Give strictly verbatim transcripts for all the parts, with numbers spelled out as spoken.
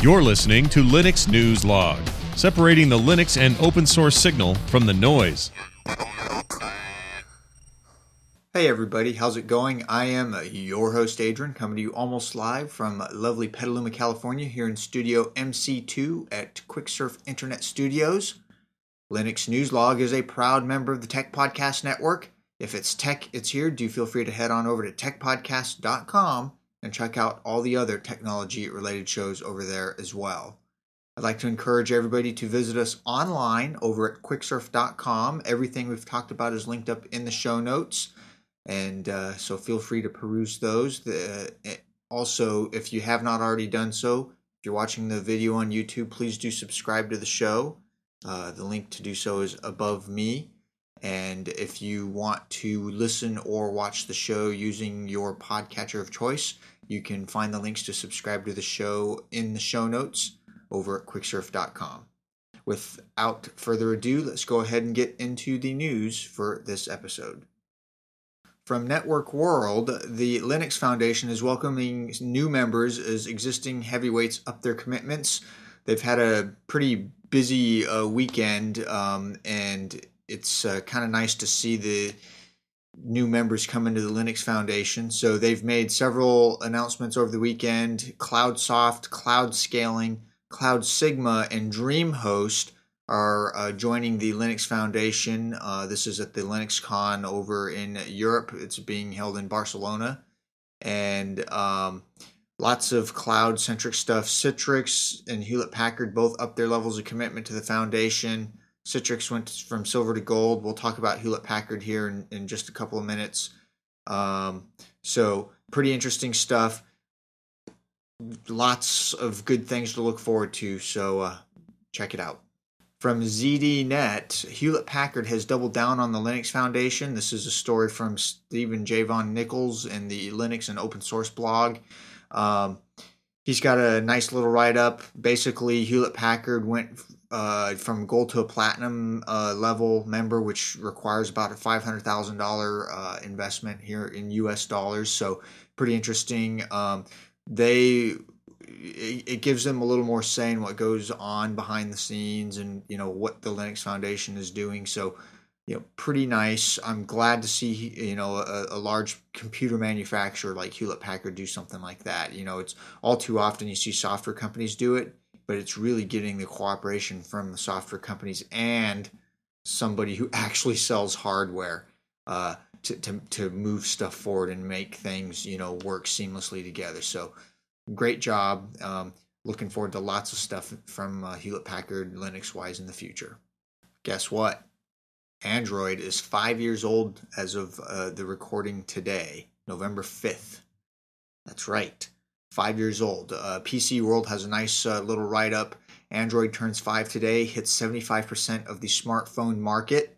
You're listening to Linux News Log, separating the Linux and open source signal from the noise. Hey everybody, how's it going? I am your host Adrian, coming to you almost live from lovely Petaluma, California, here in Studio M C two at Quicksurf Internet Studios. Linux News Log is a proud member of the Tech Podcast Network. If it's tech, it's here. Do feel free to head on over to tech podcast dot com and check out all the other technology-related shows over there as well. I'd like to encourage everybody to visit us online over at quicksurf dot com. Everything we've talked about is linked up in the show notes, and uh, so feel free to peruse those. The, uh, also, if you have not already done so, if you're watching the video on YouTube, please do subscribe to the show. Uh, the link to do so is above me. And if you want to listen or watch the show using your podcatcher of choice, you can find the links to subscribe to the show in the show notes over at quicksurf dot com. Without further ado, let's go ahead and get into the news for this episode. From Network World, the Linux Foundation is welcoming new members as existing heavyweights up their commitments. They've had a pretty busy uh, weekend, um, and it's uh, kind of nice to see the new members come into the Linux Foundation. So they've made several announcements over the weekend. CloudSoft, Cloud Scaling, Cloud Sigma, and DreamHost are uh, joining the Linux Foundation. Uh, this is at the LinuxCon over in Europe. It's being held in Barcelona. And um, lots of cloud-centric stuff. Citrix and Hewlett-Packard both up their levels of commitment to the foundation. Citrix went from silver to gold. We'll talk about Hewlett-Packard here in, in just a couple of minutes. Um, so pretty interesting stuff. Lots of good things to look forward to, so uh, check it out. From Z D Net, Hewlett-Packard has doubled down on the Linux Foundation. This is a story from Stephen Javon Nichols in the Linux and Open Source blog. Um, he's got a nice little write-up. Basically, Hewlett-Packard went uh, from gold to a platinum uh, level member, which requires about a five hundred thousand dollars uh, investment here in U S dollars. So pretty interesting. Um, they it gives them a little more say in what goes on behind the scenes and, you know, what the Linux Foundation is doing. So, you know, pretty nice. I'm glad to see, you know, a, a large computer manufacturer like Hewlett-Packard do something like that. You know, it's all too often you see software companies do it, but it's really getting the cooperation from the software companies and somebody who actually sells hardware uh, to, to, to move stuff forward and make things, you know, work seamlessly together. So, great job. Um, looking forward to lots of stuff from uh, Hewlett-Packard Linux-wise in the future. Guess what? Android is five years old as of uh, the recording today, November fifth. That's right, five years old. Uh, P C World has a nice uh, little write-up. Android turns five today, hits seventy-five percent of the smartphone market.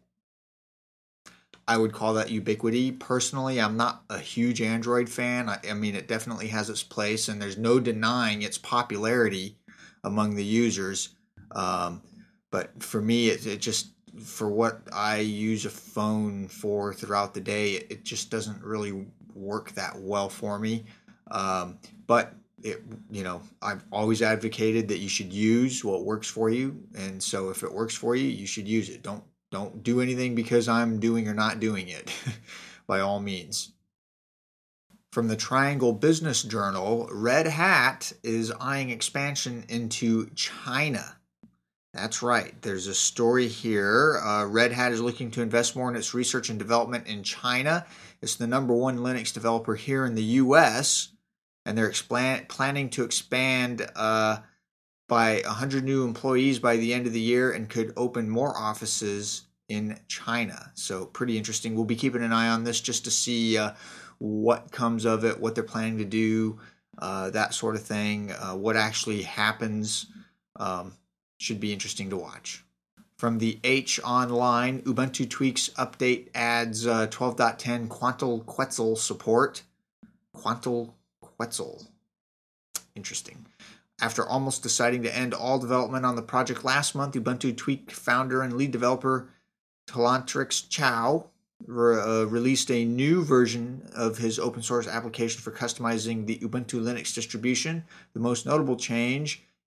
I would call that ubiquity. Personally, I'm not a huge Android fan. I, I mean, it definitely has its place, and there's no denying its popularity among the users. Um, but for me, it, it just, for what I use a phone for throughout the day, it, it just doesn't really work that well for me. Um, but it, you know, I've always advocated that you should use what works for you, and so if it works for you, you should use it. Don't Don't do anything because I'm doing or not doing it, by all means. From the Triangle Business Journal, Red Hat is eyeing expansion into China. That's right. There's a story here. Uh, Red Hat is looking to invest more in its research and development in China. It's the number one Linux developer here in the U S, and they're explan- planning to expand uh, by one hundred new employees by the end of the year and could open more offices in China. So pretty interesting. We'll be keeping an eye on this just to see uh, what comes of it, what they're planning to do, uh, that sort of thing, uh, what actually happens. Um, should be interesting to watch. From the H Online, Ubuntu Tweaks update adds uh, twelve point ten Quantal Quetzal support. Quantal Quetzal. Interesting. After almost deciding to end all development on the project last month, Ubuntu Tweak founder and lead developer Talantrix Chow re- uh, released a new version of his open source application for customizing the Ubuntu Linux distribution. The most notable change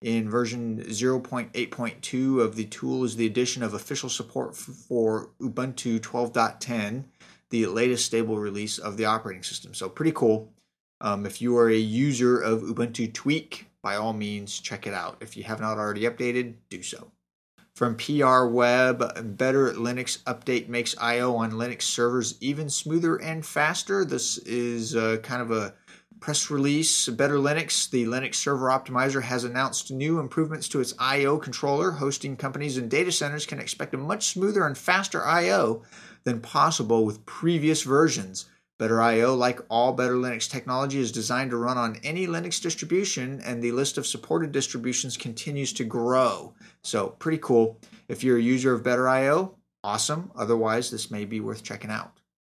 In version zero point eight point two of the tool is the addition of official support for Ubuntu twelve point ten, the latest stable release of the operating system. So pretty cool. Um, if you are a user of Ubuntu Tweak, by all means, check it out. If you have not already updated, do so. From P R Web, Better Linux update makes I O on Linux servers even smoother and faster. This is uh, kind of a press release. Better Linux, the Linux server optimizer, has announced new improvements to its I O controller. Hosting companies and data centers can expect a much smoother and faster I O than possible with previous versions. Better I O, like all Better Linux technology, is designed to run on any Linux distribution, and the list of supported distributions continues to grow. So, pretty cool. If you're a user of Better I O, awesome. Otherwise, this may be worth checking out.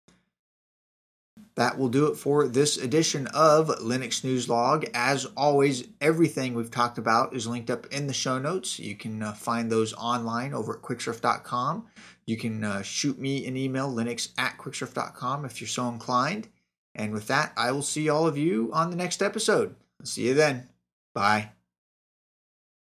That will do it for this edition of Linux News Log. As always, everything we've talked about is linked up in the show notes. You can uh, find those online over at quicksurf dot com. You can uh, shoot me an email, linux at quicksurf dot com, if you're so inclined. And with that, I will see all of you on the next episode. See you then. Bye.